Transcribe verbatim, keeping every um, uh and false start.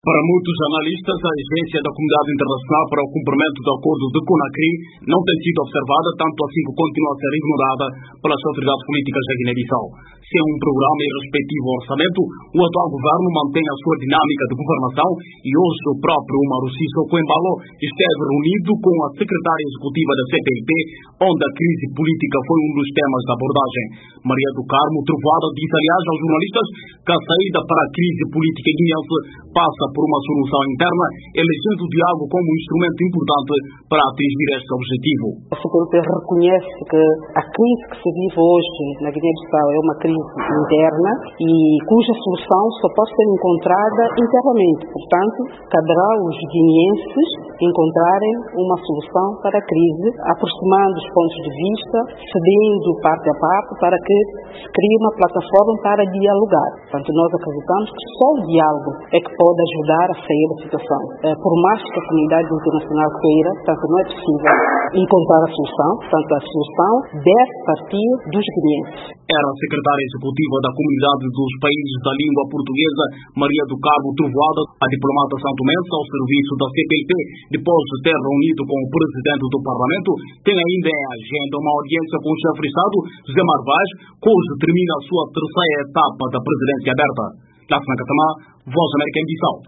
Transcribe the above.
Para muitos analistas, a Agência da Comunidade Internacional para o Cumprimento do Acordo de Conakry não tem sido observada, tanto assim que continua a ser ignorada pelas autoridades políticas da Guiné-Bissau. Sem um programa e respectivo orçamento, o atual governo mantém a sua dinâmica de governação e hoje o próprio Umaru Sissoko Embalo esteve reunido com a secretária executiva da C P I P, onde a crise política foi um dos temas da abordagem. Maria do Carmo Trovoada disse, aliás, aos jornalistas que a saída para a crise política guineense passa por uma solução interna, elegendo o diálogo como um instrumento importante para atingir este objetivo. A C P I P reconhece que a crise que se vive hoje na Guiné-Bissau é uma crise interna e cuja solução só pode ser encontrada internamente. Portanto, caberá aos guineenses encontrarem uma solução para a crise, aproximando os pontos de vista, cedendo parte a parte para que se crie uma plataforma para dialogar. Portanto, nós acreditamos que só o diálogo é que pode ajudar a sair da situação. Por mais que a comunidade internacional queira, portanto, não é possível encontrar a solução, portanto, a solução deve partir dos guineenses. Era a secretária executiva da Comunidade dos Países da Língua Portuguesa, Maria do Carmo Trovoada, a diplomata santomense ao serviço da C P I P, depois de ter reunido com o presidente do Parlamento, tem ainda em agenda uma audiência com o chefe de Estado, José Marvaz, cujo termina a sua terceira etapa da presidência aberta. Lássana Catamá, Voz América em Bissau.